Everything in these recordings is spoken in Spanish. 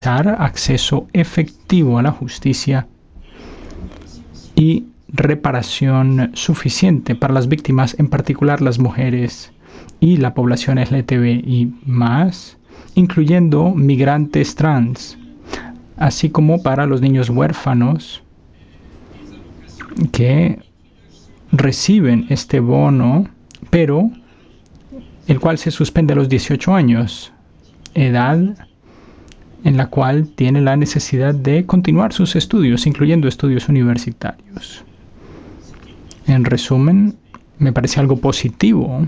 acceso efectivo a la justicia y reparación suficiente para las víctimas, en particular las mujeres y la población LGTBI+, incluyendo migrantes trans, así como para los niños huérfanos que reciben este bono, pero el cual se suspende a los 18 años, edad en la cual tiene la necesidad de continuar sus estudios, incluyendo estudios universitarios. En resumen, me parece algo positivo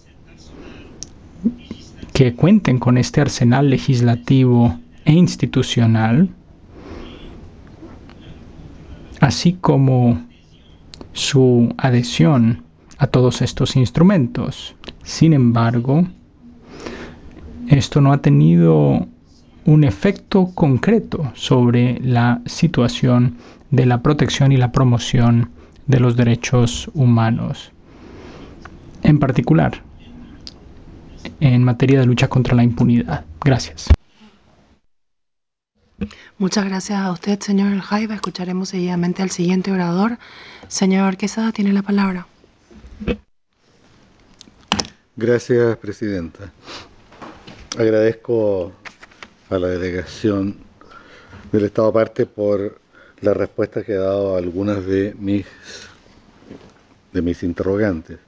que cuenten con este arsenal legislativo e institucional, así como su adhesión a todos estos instrumentos. Sin embargo, esto no ha tenido un efecto concreto sobre la situación de la protección y la promoción de los derechos humanos, en particular en materia de lucha contra la impunidad. Gracias. Muchas gracias a usted, señor El Jaiba. Escucharemos seguidamente al siguiente orador. Señor Quesada, tiene la palabra. Gracias, presidenta. Agradezco a la delegación del Estado parte por la respuesta que ha dado a algunas de mis interrogantes.